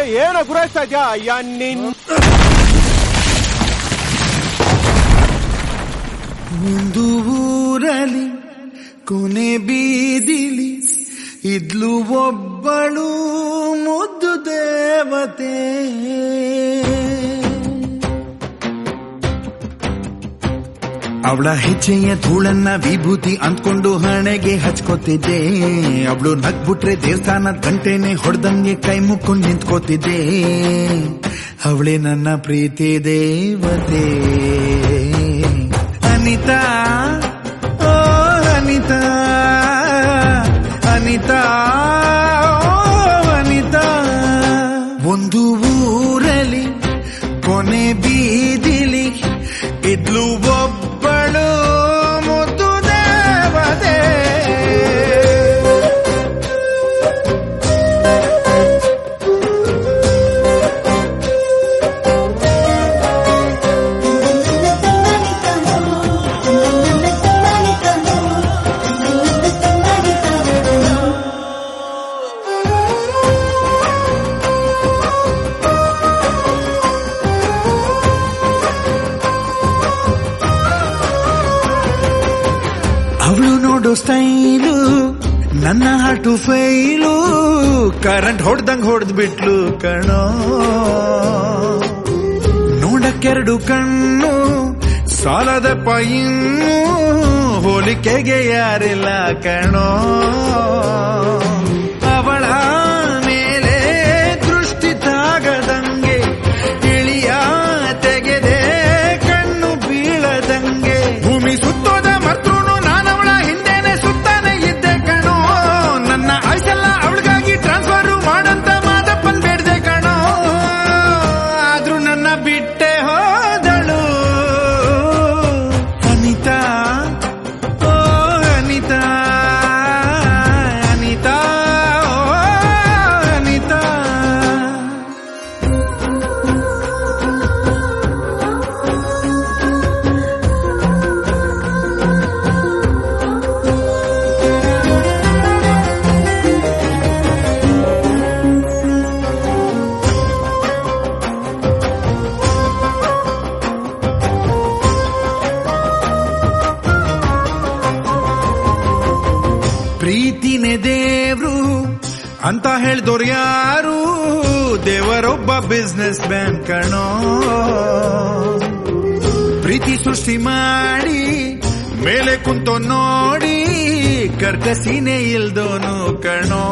ಏನೋ ಗುರಾಯಿಸ್ತಾ ಇದ್ಯಾ? ಅಯ್ಯ ನಿನ್ ಒಂದು ಊರಲ್ಲಿ ಕೊನೆ ಬೀದಿಲಿ ಇದ್ಲು ಒಬ್ಬಳು ಮುದ್ದು ದೇವತೆ. ಅವಳ ಹೆಜ್ಜೆಯ ಧೂಳನ್ನ ವಿಭೂತಿ ಅಂದ್ಕೊಂಡು ಹಣೆಗೆ ಹಚ್ಕೋತಿದ್ದೆ. ಅವಳು ನಗ್ಬಿಟ್ರೆ ದೇವಸ್ಥಾನ ಗಂಟೆನೆ ಹೊಡೆದಂಗೆ ಕೈ ಮುಕ್ಕೊಂಡು ನಿಂತ್ಕೋತಿದ್ದೆ. ಅವಳೇ ನನ್ನ ಪ್ರೀತಿ ದೇವತೆ ಅನಿತಾ. ಓ ಅನಿತಾ, ಅನಿತಾ, ಓ ಅನಿತಾ. ಒಂದು ಊರಲ್ಲಿ ಕೊನೆ ಬೀದಿಲಿ ಇದ್ಲು ಒಬ್ಬಳು ಮುದ್ದು ದೇವತೆ. ಅವಳು ನೋಡೋ ಸ್ಟೈಲು ನನ್ನ ಹಾಟು ಫೈಲು. ಕರೆಂಟ್ ಹೊಡ್ದಂಗ್ ಹೊಡೆದ್ ಬಿಟ್ಲು ಕಣೋ. ನೋಡಕ್ಕೆರಡು ಕಣ್ಣು ಸಾಲದಪ್ಪ ಇನ್ನು ಹೋಲಿಕೆಗೆ ಯಾರಿಲ್ಲ ಕಣೋ. ಅವಳ ಮೇಲೆ ದೃಷ್ಟಿ ತಾಗದಂಗೆ ಇಳಿಯ ತೆಗೆದೆ ಕಣ್ಣು ಬೀಳದಂಗೆ. ಭೂಮಿ ಸುತ್ತೋದ ಮರ್ತೃ ನಾನವಳ ಹಿಂದೆನೆ ಸುತ್ತಾನೆ ಇದ್ದೆ ಕಣೋ. ನನ್ನ ಆಯ್ಸೆಲ್ಲ ಅವಳಿಗಾಗಿ ಟ್ರಾನ್ಸ್ಫರ್ ಮಾಡಂತ ಮಾದಪ್ಪನ್ ಬೇಡ್ದೆ ಕಣೋ. ಆದ್ರೂ ನನ್ನ ಬಿಟ್ಟೆ ಹೋದಳು ಅನಿತಾ. ಓ ಅನಿತಾ, ಅನಿತಾ, ಓ ಅನಿತಾ. ಪ್ರೀತಿನೇ ದೇವ್ರು ಅಂತ ಹೇಳ್ದೋರು ಯಾರು? ದೇವರೊಬ್ಬ ಬಿಸ್ನೆಸ್ ಮ್ಯಾನ್ ಕಣೋ. ಪ್ರೀತಿ ಸೃಷ್ಟಿ ಮಾಡಿ ಮೇಲೆ ಕುಂತೋ ನೋಡಿ ಕರ್ಕಸಿನೇ ಇಲ್ದೋನು ಕಣೋ.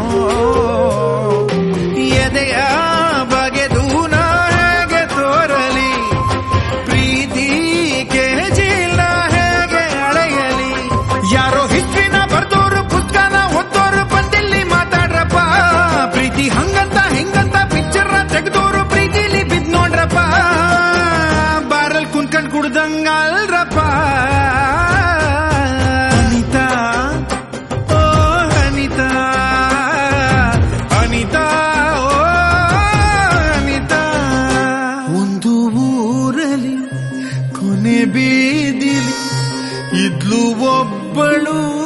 ಎದೆಯ ಬಗೆದು ನಾ ಹೇಗೆ ತೋರಲಿ, ಪ್ರೀತಿ ಕೆಜಿಲ್ಲ ಹೇಗೆ ಅಳೆಯಲಿ. ಯಾರೋ ಹಿಸ್ಟ್ರಿನ ಬರ್ದೋರು ಪುಸ್ತಕನ ಓದೋರು ಬಂದಿಲ್ಲಿ ಮಾತಾಡ್ರಪ್ಪ. ಪ್ರೀತಿ ಹಂಗಂತ ಹಿಂಗಂತ ಪಿಕ್ಚರ್ ತೆಗೆದೋರು ಪ್ರೀತಿಲಿ ಬಿದ್ ನೋಡ್ರಪ್ಪ. ಬಾರಲ್ ಕುನ್ಕಂಡ್ ಕುಡ್ದಂಗಲ್ರಪ್ಪ. ಅನಿತಾ, ಓ ಅನಿತಾ, ಅನಿತಾ, ಓ ಅನಿತಾ. ಒಂದು ಊರಲ್ಲಿ ಕೊನೆ ಬೀದಿಲಿ ಇದ್ಲು ಒಬ್ಬಳು